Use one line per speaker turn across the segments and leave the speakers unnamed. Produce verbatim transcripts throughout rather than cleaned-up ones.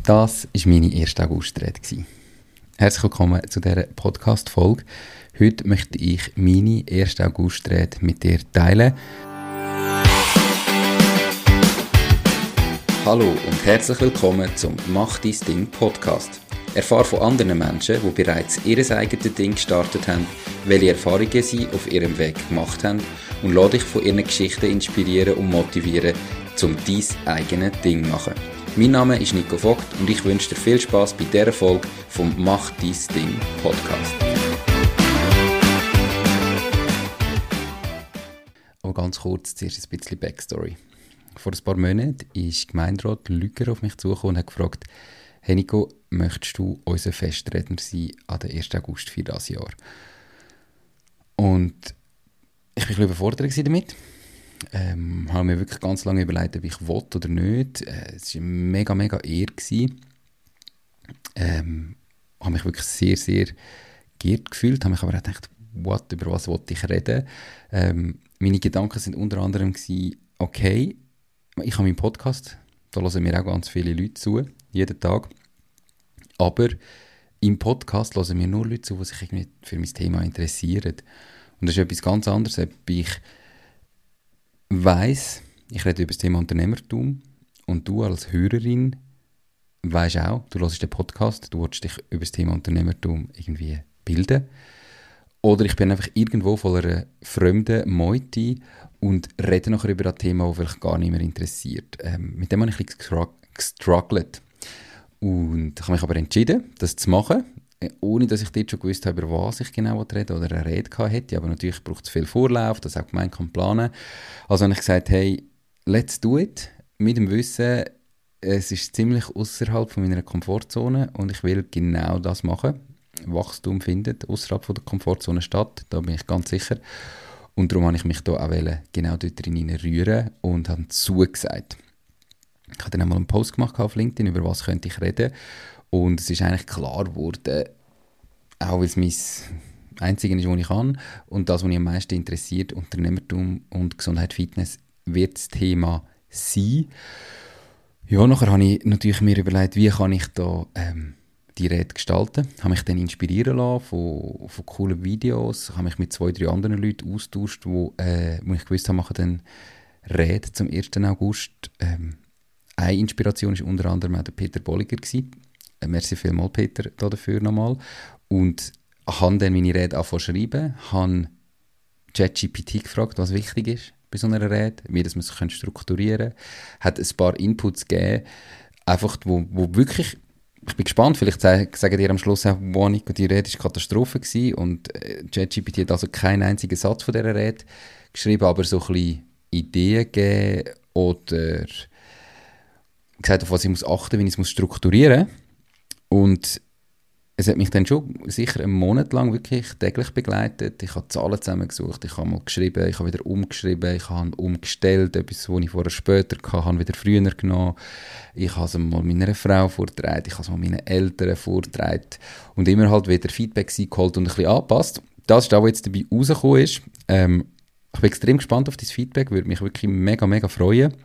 Das war meine erste August-Rede. Herzlich willkommen zu dieser Podcast-Folge. Heute möchte ich meine erste August-Rede mit dir teilen. Hallo und herzlich willkommen zum «Mach dein Ding» Podcast. Erfahre von anderen Menschen, die bereits ihr eigenes Ding gestartet haben, welche Erfahrungen sie auf ihrem Weg gemacht haben und lass dich von ihren Geschichten inspirieren und motivieren, um dein eigenes Ding zu machen. Mein Name ist Nico Vogt und ich wünsche dir viel Spass bei dieser Folge vom «Mach dein Ding» Podcast. Aber ganz kurz, zuerst ein bisschen Backstory. Vor ein paar Monaten ist Gemeinderat Lüger auf mich zugekommen und hat gefragt, «Hey Nico, möchtest du unser Festredner sein an der ersten August für dieses Jahr?» Und ich war ein bisschen überfordert damit. Ähm, habe mir wirklich ganz lange überlegt, ob ich will oder nicht. Äh, es war eine mega, mega Ehre. Ähm, habe mich wirklich sehr, sehr geehrt gefühlt. Habe mich aber auch gedacht, what, über was wollte ich reden? Ähm, meine Gedanken sind unter anderem gewesen, okay, ich habe meinen Podcast, da hören mir auch ganz viele Leute zu, jeden Tag. Aber im Podcast hören mir nur Leute zu, die sich irgendwie für mein Thema interessieren. Und das ist etwas ganz anderes, ob ich weiss, ich rede über das Thema Unternehmertum und du als Hörerin weisst auch, du hörst den Podcast, du willst dich über das Thema Unternehmertum irgendwie bilden. Oder ich bin einfach irgendwo voller einer fremden Meute und rede nachher über ein Thema, das vielleicht gar nicht mehr interessiert. Ähm, mit dem habe ich ein bisschen gestruggelt. Und ich habe mich aber entschieden, das zu machen, ohne dass ich dort schon gewusst habe, über was ich genau reden oder eine Rede hatte. Aber natürlich braucht es viel Vorlauf, das auch gemeint kann planen. Also habe ich gesagt, hey, let's do it. Mit dem Wissen, es ist ziemlich außerhalb von meiner Komfortzone und ich will genau das machen. Wachstum findet außerhalb von der Komfortzone statt, da bin ich ganz sicher. Und darum habe ich mich da auch genau dort drin rühren und habe zugesagt. Ich habe dann einmal einen Post gemacht auf LinkedIn, über was könnte ich reden. Und es ist eigentlich klar geworden, auch weil es mein Einziges ist, was ich kann. Und das, was mich am meisten interessiert, Unternehmertum und Gesundheit, Fitness, wird das Thema sein. Ja, nachher habe ich natürlich mir überlegt, wie kann ich da ähm, die Rede gestalten. Ich habe mich dann inspirieren lassen von, von coolen Videos. Ich habe mich mit zwei, drei anderen Leuten austauscht, wo, äh, wo ich gewusst habe, machen dann Rede zum ersten August. Ähm, eine Inspiration war unter anderem auch der Peter Bolliger gewesen. Äh, merci vielmals, Peter, da dafür nochmal. Und habe dann meine Rede angefangen zu schreiben, habe ChatGPT gefragt, was wichtig ist bei so einer Rede, wie das man sich strukturieren kann. Hat ein paar Inputs gegeben, einfach, wo, wo wirklich, ich bin gespannt, vielleicht sagen dir am Schluss auch, wow, Nico, die Rede war Katastrophe gewesen und ChatGPT hat also keinen einzigen Satz von dieser Rede geschrieben, aber so ein bisschen Ideen gegeben oder gesagt, auf was ich muss achten, wie ich es strukturieren muss. Und es hat mich dann schon sicher einen Monat lang wirklich täglich begleitet. Ich habe Zahlen zusammengesucht, ich habe mal geschrieben, ich habe wieder umgeschrieben, ich habe umgestellt, etwas, was ich vorher später hatte, habe wieder früher genommen. Ich habe es mal meiner Frau vorgetragen, ich habe es mal meinen Eltern vorgetragen und immer halt wieder Feedback geholt und ein bisschen angepasst. Das ist das, was jetzt dabei rausgekommen ist. Ähm, ich bin extrem gespannt auf dein Feedback, würde mich wirklich mega, mega freuen.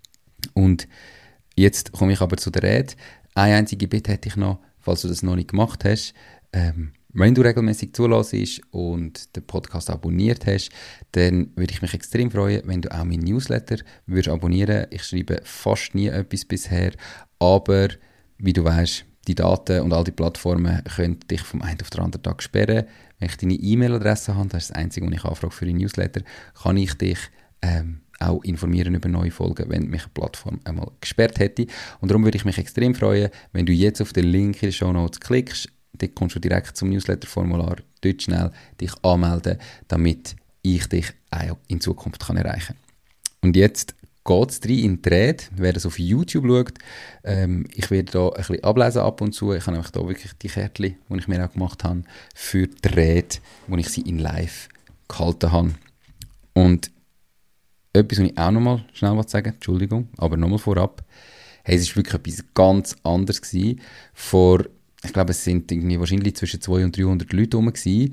Und jetzt komme ich aber zu der Rede. Eine einzige Bitte hätte ich noch, falls du das noch nicht gemacht hast. Ähm, wenn du regelmäßig zulässt und den Podcast abonniert hast, dann würde ich mich extrem freuen, wenn du auch meinen Newsletter würdest abonnieren. Ich schreibe fast nie etwas bisher, aber wie du weißt, die Daten und all die Plattformen können dich vom einen auf den anderen Tag sperren. Wenn ich deine E-Mail-Adresse habe, das ist das Einzige, was ich anfrage für den Newsletter, kann ich dich ähm, auch informieren über neue Folgen, wenn mich eine Plattform einmal gesperrt hätte. Und darum würde ich mich extrem freuen, wenn du jetzt auf den Link in den Shownotes klickst. Dort kommst du direkt zum Newsletter-Formular, dort schnell dich anmelden, damit ich dich auch in Zukunft kann erreichen kann. Und jetzt geht es rein in die Rede. Wer das auf YouTube schaut, ähm, ich werde da ein bisschen ablesen ab und zu. Ich habe nämlich da wirklich die Kärtchen, die ich mir auch gemacht habe, für die Rede, wo ich sie in live gehalten habe. Und etwas, was ich auch nochmal schnell sagen will, Entschuldigung, aber nochmal vorab. Hey, es war wirklich etwas ganz anderes gewesen. Vor, ich glaube, es sind irgendwie wahrscheinlich zwischen zweihundert und dreihundert Leute herum gewesen.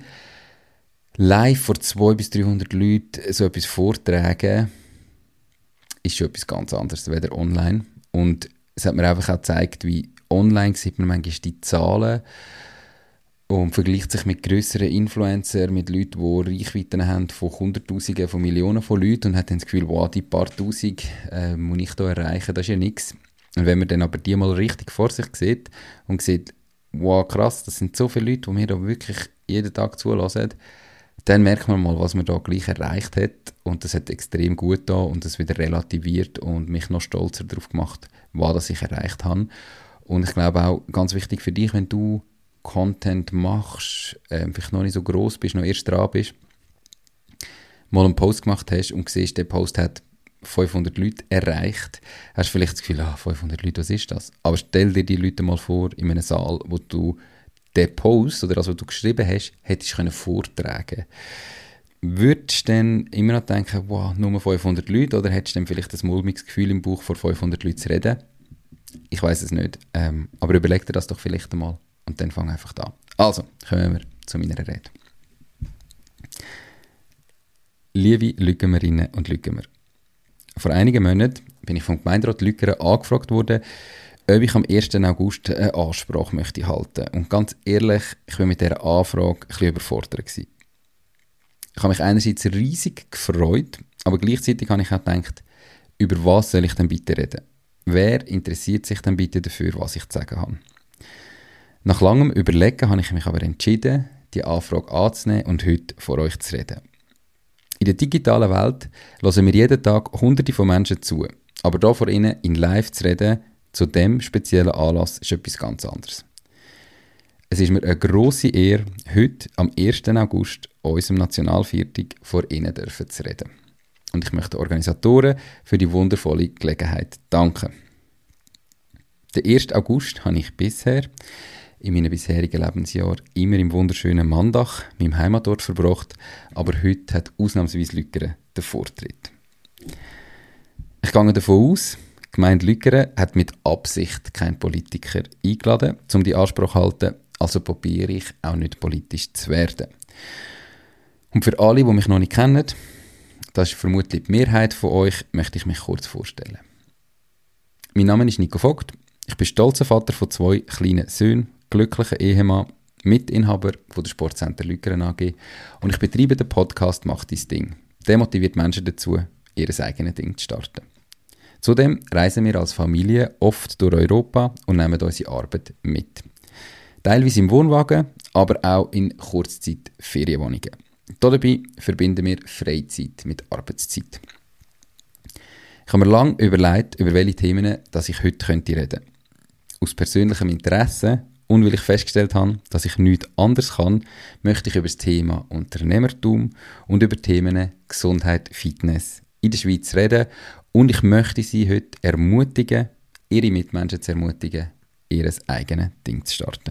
Live vor zweihundert bis dreihundert Leuten so etwas vortragen, ist schon etwas ganz anderes als online. Und es hat mir einfach auch gezeigt, wie online sieht man manchmal die Zahlen und vergleicht sich mit grösseren Influencern, mit Leuten, die Reichweiten haben von Hunderttausenden, von Millionen von Leuten und hat dann das Gefühl, wow, die paar Tausend äh, muss ich hier erreichen, das ist ja nichts. Und wenn man dann aber die mal richtig vor sich sieht und sieht, wow, krass, das sind so viele Leute, die mir da wirklich jeden Tag zulassen, dann merkt man mal, was man da gleich erreicht hat und das hat extrem gut da und das wieder relativiert und mich noch stolzer darauf gemacht, was ich erreicht habe. Und ich glaube auch, ganz wichtig für dich, wenn du Content machst, äh, vielleicht noch nicht so gross bist, noch erst dran bist, mal einen Post gemacht hast und siehst, der Post hat fünfhundert Leute erreicht, hast du vielleicht das Gefühl, ah, fünfhundert Leute, was ist das? Aber stell dir die Leute mal vor in einem Saal, wo du den Post oder das, was du geschrieben hast, hättest du vortragen können. Würdest du dann immer noch denken, wow, nur fünfhundert Leute, oder hättest du dann vielleicht ein mulmiges Gefühl im Bauch, vor fünfhundert Leuten zu reden? Ich weiß es nicht, ähm, aber überleg dir das doch vielleicht einmal und dann fang einfach an. Also, kommen wir zu meiner Rede. Liebe Lüggemerinnen und Lüggemer, vor einigen Monaten bin ich vom Gemeinderat Lüggeren angefragt worden, ob ich am ersten August eine Ansprache möchte halten. Und ganz ehrlich, ich war mit dieser Anfrage ein bisschen überfordert gewesen. Ich habe mich einerseits riesig gefreut, aber gleichzeitig habe ich auch gedacht, über was soll ich denn bitte reden? Wer interessiert sich denn bitte dafür, was ich zu sagen habe? Nach langem Überlegen habe ich mich aber entschieden, die Anfrage anzunehmen und heute vor euch zu reden. In der digitalen Welt hören wir jeden Tag Hunderte von Menschen zu, aber da vor ihnen in live zu reden, zu diesem speziellen Anlass, ist etwas ganz anderes. Es ist mir eine grosse Ehre, heute am ersten August, unserem Nationalviertag, vor Ihnen dürfen zu reden. Und ich möchte den Organisatoren für die wundervolle Gelegenheit danken. Den ersten August habe ich bisher, in meinen bisherigen Lebensjahren, immer im wunderschönen Mandach, meinem Heimatort, verbracht, aber heute hat ausnahmsweise Lüggeren den Vortritt. Ich gehe davon aus, die Gemeinde Lüggeren hat mit Absicht keinen Politiker eingeladen, um die Ansprache zu halten, also probiere ich auch nicht politisch zu werden. Und für alle, die mich noch nicht kennen, das ist vermutlich die Mehrheit von euch, möchte ich mich kurz vorstellen. Mein Name ist Nico Vogt, ich bin stolzer Vater von zwei kleinen Söhnen, glücklicher Ehemann, Mitinhaber von der Sportcenter Lüggeren A G und ich betreibe den Podcast «Mach dein Ding». Der motiviert Menschen dazu, ihr eigenes Ding zu starten. Zudem reisen wir als Familie oft durch Europa und nehmen unsere Arbeit mit. Teilweise im Wohnwagen, aber auch in Kurzzeit-Ferienwohnungen. Dabei verbinden wir Freizeit mit Arbeitszeit. Ich habe mir lange überlegt, über welche Themen dass ich heute reden könnte. Aus persönlichem Interesse und weil ich festgestellt habe, dass ich nichts anderes kann, möchte ich über das Thema Unternehmertum und über Themen Gesundheit, Fitness in der Schweiz reden. Und ich möchte Sie heute ermutigen, Ihre Mitmenschen zu ermutigen, ihr eigenes Ding zu starten.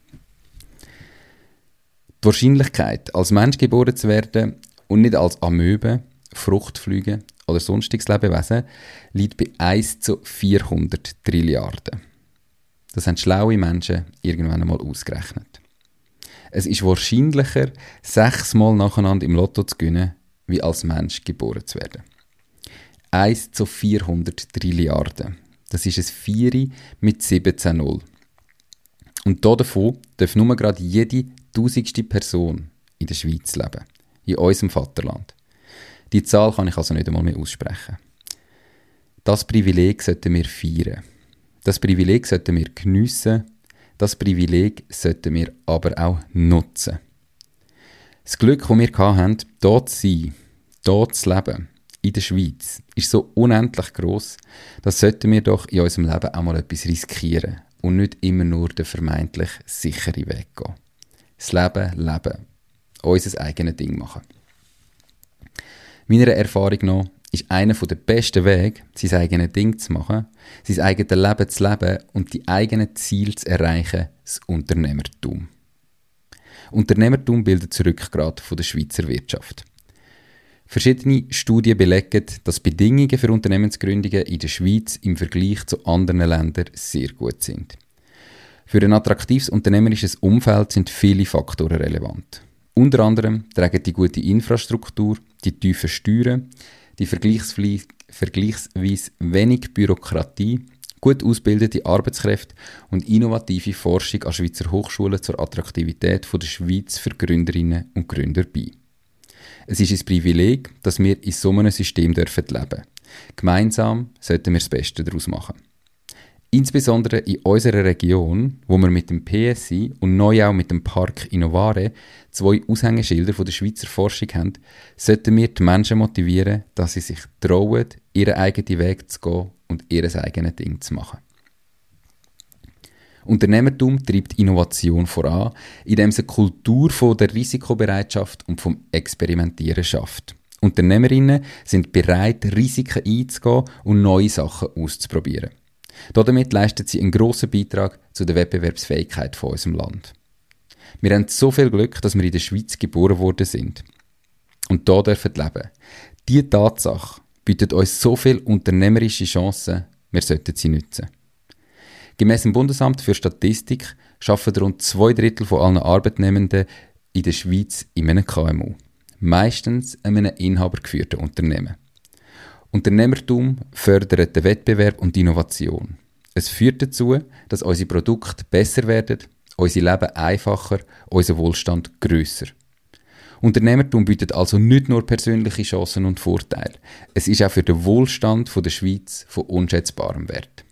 Die Wahrscheinlichkeit, als Mensch geboren zu werden und nicht als Amöbe, Fruchtfliege oder sonstiges Lebewesen, liegt bei eins zu vierhundert Trilliarden. Das haben schlaue Menschen irgendwann einmal ausgerechnet. Es ist wahrscheinlicher, sechsmal nacheinander im Lotto zu gewinnen, wie als Mensch geboren zu werden. eins zu vierhundert Trilliarden. Das ist ein Vieri mit siebzehn Null. Und davon darf nur gerade jede tausendste Person in der Schweiz leben. In unserem Vaterland. Die Zahl kann ich also nicht einmal mehr aussprechen. Das Privileg sollten wir feiern. Das Privileg sollten wir geniessen. Das Privileg sollten wir aber auch nutzen. Das Glück, das wir hatten, hier zu sein, hier zu leben, in der Schweiz, ist so unendlich gross, dass sollten wir doch in unserem Leben auch mal etwas riskieren und nicht immer nur den vermeintlich sicheren Weg gehen. Das Leben leben, unser eigenes Ding machen. Meiner Erfahrung nach ist einer der besten Wege, sein eigenes Ding zu machen, sein eigenes Leben zu leben und die eigenen Ziele zu erreichen, das Unternehmertum. Unternehmertum bildet das Rückgrat der Schweizer Wirtschaft. Verschiedene Studien belegen, dass die Bedingungen für Unternehmensgründungen in der Schweiz im Vergleich zu anderen Ländern sehr gut sind. Für ein attraktives unternehmerisches Umfeld sind viele Faktoren relevant. Unter anderem tragen die gute Infrastruktur, die tiefen Steuern, die vergleichsweise wenig Bürokratie Gut ausgebildete Arbeitskräfte und innovative Forschung an Schweizer Hochschulen zur Attraktivität der Schweiz für Gründerinnen und Gründer bei. Es ist ein Privileg, dass wir in so einem System leben dürfen. Gemeinsam sollten wir das Beste daraus machen. Insbesondere in unserer Region, wo wir mit dem P S I und neu auch mit dem Park Innovare zwei Aushängeschilder von der Schweizer Forschung haben, sollten wir die Menschen motivieren, dass sie sich trauen, ihren eigenen Weg zu gehen und ihr eigenes Ding zu machen. Unternehmertum treibt Innovation voran, indem es eine Kultur von der Risikobereitschaft und vom Experimentieren schafft. Unternehmerinnen sind bereit, Risiken einzugehen und neue Sachen auszuprobieren. Damit leistet sie einen grossen Beitrag zu der Wettbewerbsfähigkeit von unserem Land. Wir haben so viel Glück, dass wir in der Schweiz geboren worden sind und hier dürfen leben. Diese Tatsache bietet uns so viele unternehmerische Chancen, wir sollten sie nutzen. Gemäss dem Bundesamt für Statistik arbeiten rund zwei Drittel von allen Arbeitnehmenden in der Schweiz in einem K M U. Meistens in einem inhabergeführten Unternehmen. Unternehmertum fördert den Wettbewerb und die Innovation. Es führt dazu, dass unsere Produkte besser werden, unser Leben einfacher, unser Wohlstand grösser. Unternehmertum bietet also nicht nur persönliche Chancen und Vorteile. Es ist auch für den Wohlstand der Schweiz von unschätzbarem Wert.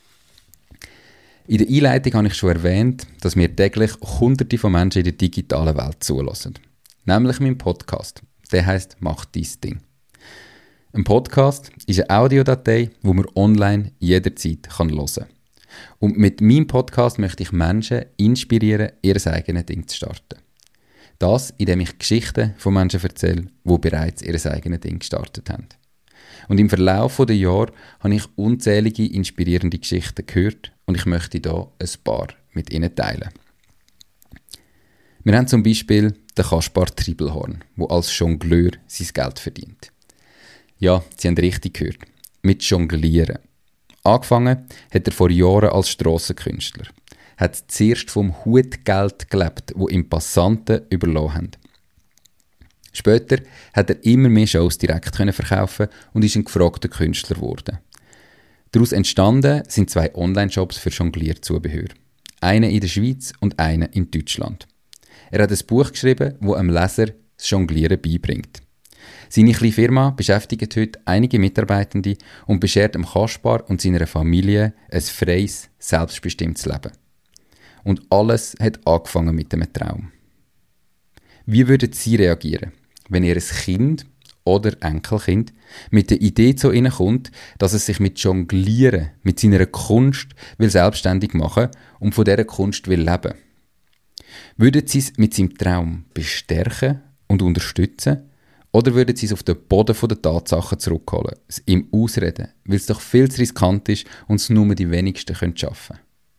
In der Einleitung habe ich schon erwähnt, dass mir täglich Hunderte von Menschen in der digitalen Welt zulassen. Nämlich mein Podcast. Der heisst «Mach dein Ding». Ein Podcast ist eine Audiodatei, die man online jederzeit hören kann. Und mit meinem Podcast möchte ich Menschen inspirieren, ihr eigenes Ding zu starten. Das, indem ich Geschichten von Menschen erzähle, die bereits ihr eigenes Ding gestartet haben. Und im Verlauf der Jahre habe ich unzählige inspirierende Geschichten gehört und ich möchte hier ein paar mit Ihnen teilen. Wir haben zum Beispiel den Kaspar Triebelhorn, der als Jongleur sein Geld verdient. Ja, Sie haben richtig gehört. Mit Jonglieren. Angefangen hat er vor Jahren als Strassenkünstler. Hat zuerst vom Hutgeld gelebt, wo ihm Passanten überlassen haben. Später hat er immer mehr Shows direkt verkaufen und ist ein gefragter Künstler geworden. Daraus entstanden sind zwei Online-Shops für Jonglierzubehör. Einen in der Schweiz und einen in Deutschland. Er hat ein Buch geschrieben, das einem Leser das Jonglieren beibringt. Seine kleine Firma beschäftigt heute einige Mitarbeitende und beschert dem Kaspar und seiner Familie ein freies, selbstbestimmtes Leben. Und alles hat angefangen mit einem Traum. Wie würden Sie reagieren, wenn Ihr Kind oder Enkelkind mit der Idee zu Ihnen kommt, dass es sich mit Jonglieren, mit seiner Kunst will selbstständig machen und von dieser Kunst will leben? Würden Sie es mit seinem Traum bestärken und unterstützen? Oder würden Sie es auf den Boden der Tatsachen zurückholen, es ihm ausreden, weil es doch viel zu riskant ist und es nur die wenigsten schaffen können?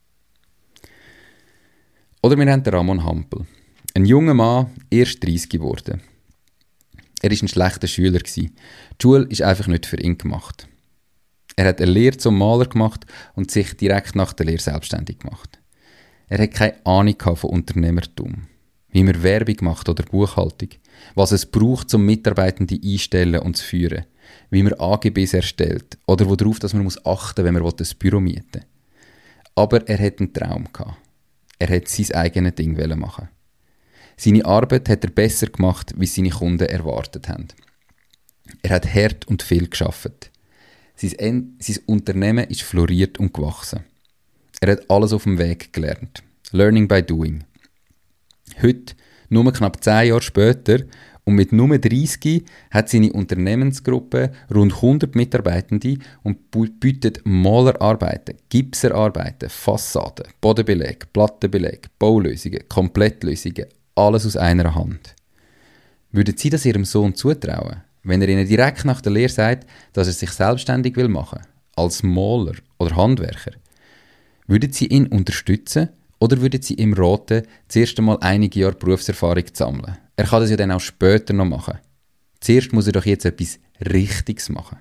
Oder wir haben den Ramon Hampel. Ein junger Mann, erst dreißig geworden. Er war ein schlechter Schüler. Die Schule ist einfach nicht für ihn gemacht. Er hat eine Lehre zum Maler gemacht und sich direkt nach der Lehre selbstständig gemacht. Er hat keine Ahnung von Unternehmertum, wie man Werbung macht oder Buchhaltung, was es braucht, um Mitarbeitende einstellen und zu führen, wie man A G Bs erstellt oder worauf dass man muss achten, wenn man ein Büro mieten will. Aber er hat einen Traum gehabt. Er hat sein eigenes Ding machen. Seine Arbeit hat er besser gemacht, wie seine Kunden erwartet haben. Er hat hart und viel gearbeitet. Sein, sein Unternehmen ist floriert und gewachsen. Er hat alles auf dem Weg gelernt. Learning by doing. Heute, nur knapp zehn Jahre später und mit nur dreißig, hat seine Unternehmensgruppe rund hundert Mitarbeitende und bietet Malerarbeiten, Gipserarbeiten, Fassaden, Bodenbeleg, Plattenbeleg, Baulösungen, Komplettlösungen, alles aus einer Hand. Würden Sie das Ihrem Sohn zutrauen, wenn er Ihnen direkt nach der Lehre sagt, dass er sich selbstständig will machen, als Maler oder Handwerker? Würden Sie ihn unterstützen oder würden Sie ihm raten, zuerst einmal einige Jahre Berufserfahrung zu sammeln? Er kann das ja dann auch später noch machen. Zuerst muss er doch jetzt etwas Richtiges machen.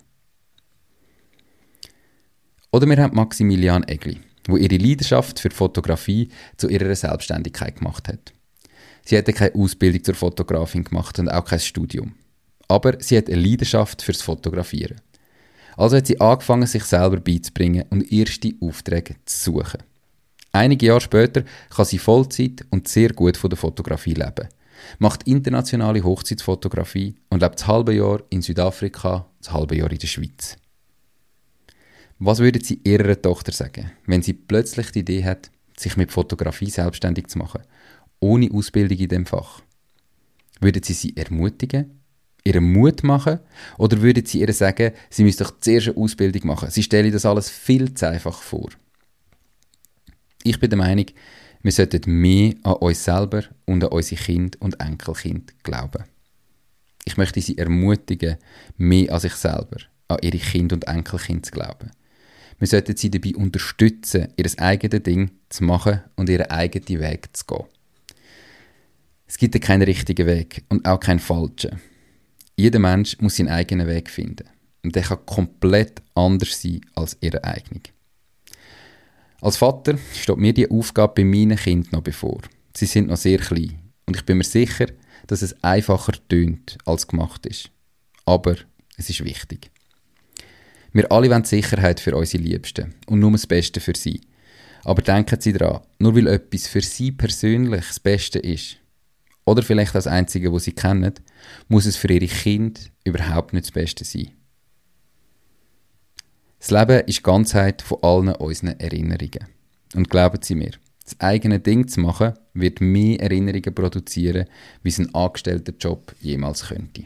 Oder wir haben Maximilian Egli, wo ihre Leidenschaft für die Fotografie zu ihrer Selbstständigkeit gemacht hat. Sie hatte keine Ausbildung zur Fotografin gemacht und auch kein Studium. Aber sie hat eine Leidenschaft fürs Fotografieren. Also hat sie angefangen, sich selber beizubringen und erste Aufträge zu suchen. Einige Jahre später kann sie Vollzeit und sehr gut von der Fotografie leben. Macht internationale Hochzeitsfotografie und lebt das halbe Jahr in Südafrika, das halbe Jahr in der Schweiz. Was würde sie ihrer Tochter sagen, wenn sie plötzlich die Idee hat, sich mit Fotografie selbstständig zu machen, ohne Ausbildung in dem Fach? Würden sie sie ermutigen, ihren Mut machen, oder würden sie ihr sagen, sie müsse doch zuerst eine Ausbildung machen? Sie stelle das alles viel zu einfach vor. Ich bin der Meinung, wir sollten mehr an uns selber und an unsere Kinder und Enkelkinder glauben. Ich möchte sie ermutigen, mehr an sich selber, an ihre Kinder und Enkelkinder zu glauben. Wir sollten sie dabei unterstützen, ihr eigenes Ding zu machen und ihren eigenen Weg zu gehen. Es gibt keinen richtigen Weg und auch keinen falschen. Jeder Mensch muss seinen eigenen Weg finden. Und der kann komplett anders sein als ihr eigener. Als Vater steht mir die Aufgabe bei meinen Kindern noch bevor. Sie sind noch sehr klein. Und ich bin mir sicher, dass es einfacher tönt, als gemacht ist. Aber es ist wichtig. Wir alle wollen Sicherheit für unsere Liebsten und nur das Beste für sie. Aber denken Sie daran, nur weil etwas für Sie persönlich das Beste ist, oder vielleicht das Einzige, was Sie kennen, muss es für Ihre Kinder überhaupt nicht das Beste sein. Das Leben ist die Ganzheit von allen unseren Erinnerungen. Und glauben Sie mir, das eigene Ding zu machen, wird mehr Erinnerungen produzieren, wie es ein angestellter Job jemals könnte.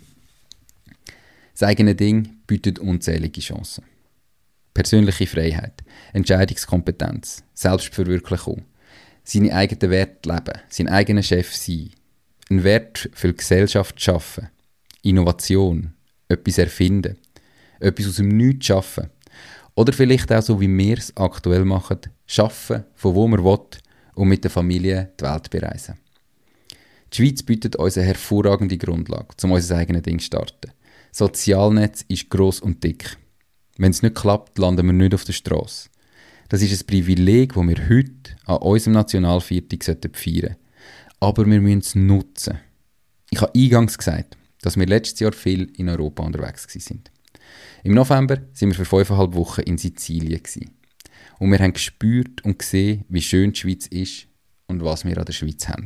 Das eigene Ding bietet unzählige Chancen. Persönliche Freiheit, Entscheidungskompetenz, Selbstverwirklichung, seine eigenen Werte leben, sein eigener Chef sein, einen Wert für die Gesellschaft schaffen, Innovation, etwas erfinden, etwas aus dem Nichts schaffen oder vielleicht auch so, wie wir es aktuell machen, schaffen, von wo man will und mit der Familie die Welt bereisen. Die Schweiz bietet uns eine hervorragende Grundlage, um unser eigenes Ding zu starten. Das Sozialnetz ist gross und dick. Wenn es nicht klappt, landen wir nicht auf der Strasse. Das ist ein Privileg, das wir heute an unserem Nationalviertag feiern sollten. Aber wir müssen es nutzen. Ich habe eingangs gesagt, dass wir letztes Jahr viel in Europa unterwegs waren. Im November waren wir für fünfeinhalb Wochen in Sizilien. Und wir haben gespürt und gesehen, wie schön die Schweiz ist und was wir an der Schweiz haben.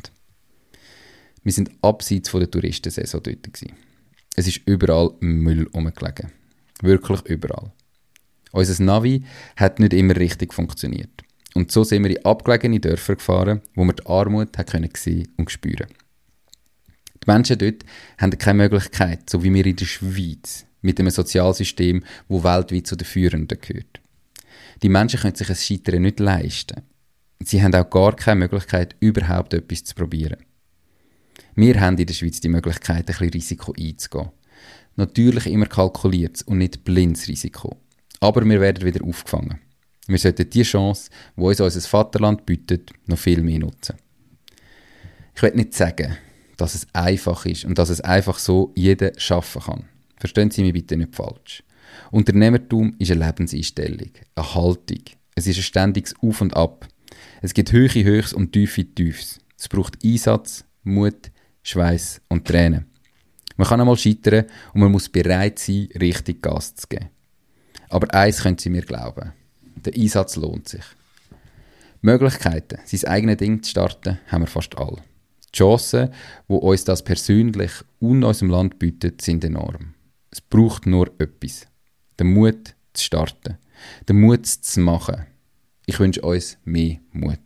Wir sind abseits von der Touristensaison dort gewesen. Es ist überall Müll rumgelegen. Wirklich überall. Unser Navi hat nicht immer richtig funktioniert. Und so sind wir in abgelegene Dörfer gefahren, wo wir die Armut haben sehen und spüren. Die Menschen dort haben keine Möglichkeit, so wie wir in der Schweiz, mit einem Sozialsystem, das weltweit zu den Führenden gehört. Die Menschen können sich ein Scheitern nicht leisten. Sie haben auch gar keine Möglichkeit, überhaupt etwas zu probieren. Wir haben in der Schweiz die Möglichkeit, ein bisschen Risiko einzugehen. Natürlich immer kalkuliertes und nicht blindes Risiko. Aber wir werden wieder aufgefangen. Wir sollten die Chance, die uns unser Vaterland bietet, noch viel mehr nutzen. Ich will nicht sagen, dass es einfach ist und dass es einfach so jeder schaffen kann. Verstehen Sie mich bitte nicht falsch. Unternehmertum ist eine Lebenseinstellung, eine Haltung. Es ist ein ständiges Auf und Ab. Es gibt hohe Höchst und tiefe Tiefs. Es braucht Einsatz, Mut, Schweiß und Tränen. Man kann einmal scheitern und man muss bereit sein, richtig Gas zu geben. Aber eins können Sie mir glauben. Der Einsatz lohnt sich. Möglichkeiten, sein eigenes Ding zu starten, haben wir fast alle. Die Chancen, die uns das persönlich und unserem Land bietet, sind enorm. Es braucht nur etwas. Den Mut zu starten. Den Mut zu machen. Ich wünsche uns mehr Mut.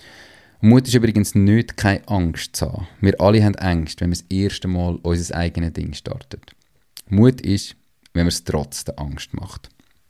Mut ist übrigens nicht, keine Angst zu haben. Wir alle haben Angst, wenn wir das erste Mal unser eigenes Ding starten. Mut ist, wenn man es trotz der Angst macht.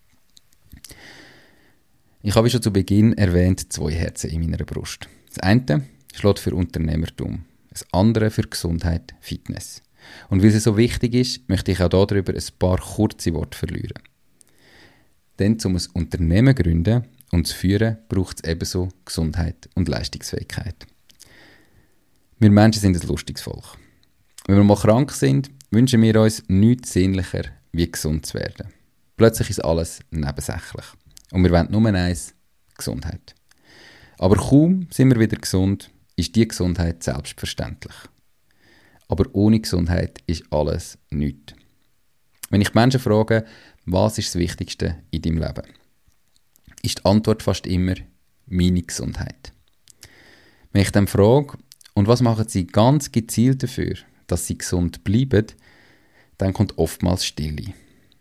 Ich habe schon zu Beginn erwähnt, zwei Herzen in meiner Brust. Das eine schlägt für Unternehmertum, das andere für Gesundheit, Fitness. Und weil es so wichtig ist, möchte ich auch darüber ein paar kurze Worte verlieren. Denn um ein Unternehmen zu gründen und zu führen, braucht es ebenso Gesundheit und Leistungsfähigkeit. Wir Menschen sind ein lustiges Volk. Wenn wir mal krank sind, wünschen wir uns nichts sehnlicher, wie gesund zu werden. Plötzlich ist alles nebensächlich. Und wir wollen nur eins, Gesundheit. Aber kaum sind wir wieder gesund, ist die Gesundheit selbstverständlich. Aber ohne Gesundheit ist alles nichts. Wenn ich Menschen frage, was ist das Wichtigste in deinem Leben? Ist die Antwort fast immer meine Gesundheit. Wenn ich dann frage, und was machen sie ganz gezielt dafür, dass sie gesund bleiben, dann kommt oftmals Stille.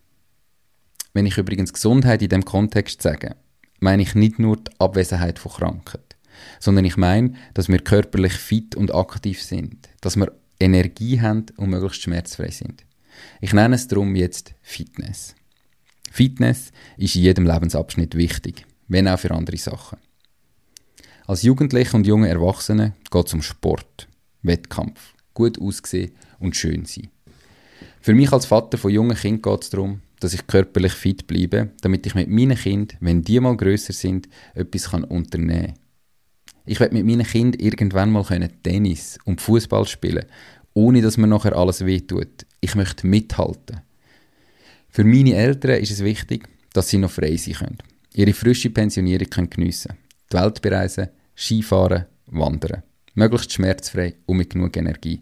Wenn ich übrigens Gesundheit in diesem Kontext sage, meine ich nicht nur die Abwesenheit von Krankheit, sondern ich meine, dass wir körperlich fit und aktiv sind, dass wir Energie haben und möglichst schmerzfrei sind. Ich nenne es darum jetzt Fitness. Fitness ist in jedem Lebensabschnitt wichtig, wenn auch für andere Sachen. Als Jugendliche und junge Erwachsene geht es um Sport, Wettkampf, gut aussehen und schön sein. Für mich als Vater von jungen Kindern geht es darum, dass ich körperlich fit bleibe, damit ich mit meinen Kindern, wenn die mal grösser sind, etwas unternehmen kann. Ich will mit meinen Kindern irgendwann mal Tennis und Fußball spielen, ohne dass mir nachher alles wehtut. Ich möchte mithalten. Für meine Eltern ist es wichtig, dass sie noch frei sein können, ihre frische Pensionierung können geniessen, die Welt bereisen, Skifahren, wandern. Möglichst schmerzfrei und mit genug Energie.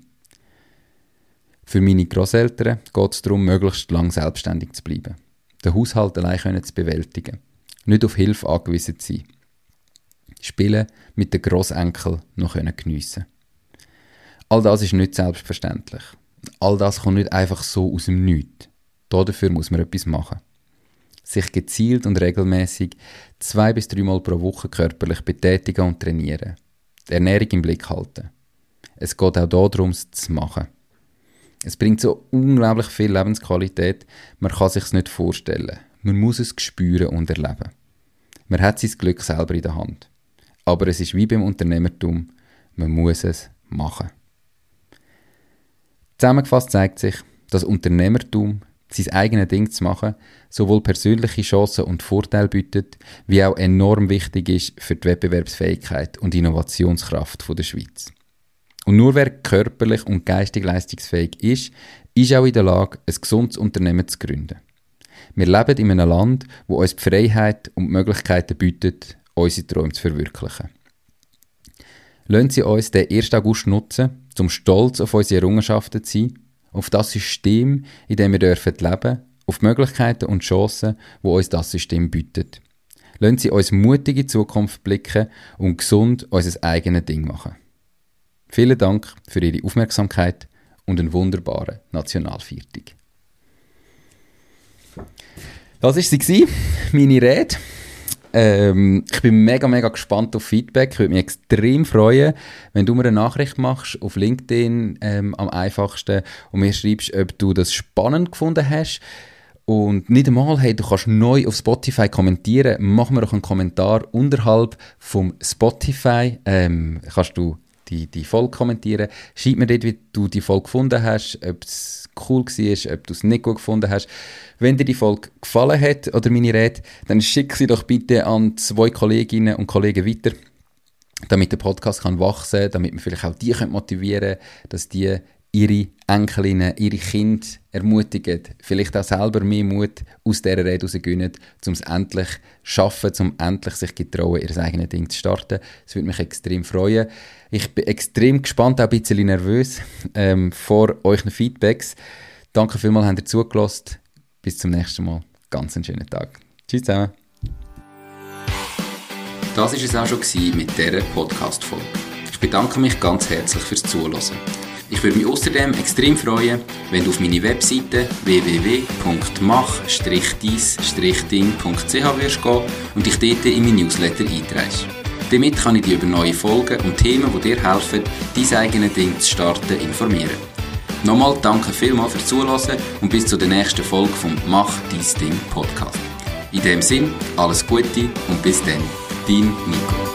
Für meine Grosseltern geht es darum, möglichst lang selbstständig zu bleiben. Den Haushalt allein können zu bewältigen. Nicht auf Hilfe angewiesen zu sein. Spielen mit den Grossenkeln noch geniessen. All das ist nicht selbstverständlich. All das kommt nicht einfach so aus dem Nichts. Dafür muss man etwas machen. Sich gezielt und regelmäßig zwei bis dreimal pro Woche körperlich betätigen und trainieren. Die Ernährung im Blick halten. Es geht auch darum, es zu machen. Es bringt so unglaublich viel Lebensqualität, man kann es sich nicht vorstellen. Man muss es spüren und erleben. Man hat sein Glück selber in der Hand. Aber es ist wie beim Unternehmertum, man muss es machen. Zusammengefasst zeigt sich, dass Unternehmertum, sein eigenes Ding zu machen, sowohl persönliche Chancen und Vorteile bietet, wie auch enorm wichtig ist für die Wettbewerbsfähigkeit und Innovationskraft der Schweiz. Und nur wer körperlich und geistig leistungsfähig ist, ist auch in der Lage, ein gesundes Unternehmen zu gründen. Wir leben in einem Land, wo uns die Freiheit und die Möglichkeiten bietet, unsere Träume zu verwirklichen. Lassen Sie uns den ersten August nutzen, um stolz auf unsere Errungenschaften zu sein, auf das System, in dem wir dürfen leben, auf die Möglichkeiten und Chancen, die uns das System bietet. Lassen Sie uns mutig in die Zukunft blicken und gesund unser eigenes Ding machen. Vielen Dank für Ihre Aufmerksamkeit und einen wunderbaren Nationalviertag. Das war sie, meine Rede. Ähm, ich bin mega, mega gespannt auf Feedback. Ich würde mich extrem freuen, wenn du mir eine Nachricht machst auf LinkedIn ähm, am einfachsten und mir schreibst, ob du das spannend gefunden hast. Und nicht einmal, hey, du kannst neu auf Spotify kommentieren. Mach mir doch einen Kommentar unterhalb vom Spotify. Ähm, kannst du die, die Folge kommentieren. Schreib mir dort, wie du die Folge gefunden hast, ob es cool war, ob du es nicht gut gefunden hast. Wenn dir die Folge gefallen hat oder meine Rede, dann schick sie doch bitte an zwei Kolleginnen und Kollegen weiter, damit der Podcast kann wachsen kann, damit wir vielleicht auch die motivieren können, dass die ihre Enkelinnen, ihre Kinder ermutigen, vielleicht auch selber mehr Mut aus dieser Rede rausgewinnen, um es endlich zu schaffen, um endlich sich getrauen, ihr eigenes Ding zu starten. Das würde mich extrem freuen. Ich bin extrem gespannt, auch ein bisschen nervös ähm, vor euren Feedbacks. Danke vielmals, habt ihr zugelassen. Bis zum nächsten Mal. Ganz einen schönen Tag. Tschüss zusammen. Das war es auch schon mit dieser Podcast-Folge. Ich bedanke mich ganz herzlich fürs Zuhören. Ich würde mich außerdem extrem freuen, wenn du auf meine Webseite w w w punkt mach deis ding punkt c h wirst gehen und dich dort in mein Newsletter einträgst. Damit kann ich dich über neue Folgen und Themen, die dir helfen, dein eigenes Ding zu starten, informieren. Nochmal danke vielmals fürs Zuhören und bis zur nächsten Folge vom Mach dein Ding Podcast. In dem Sinn, alles Gute und bis dann, dein Nico.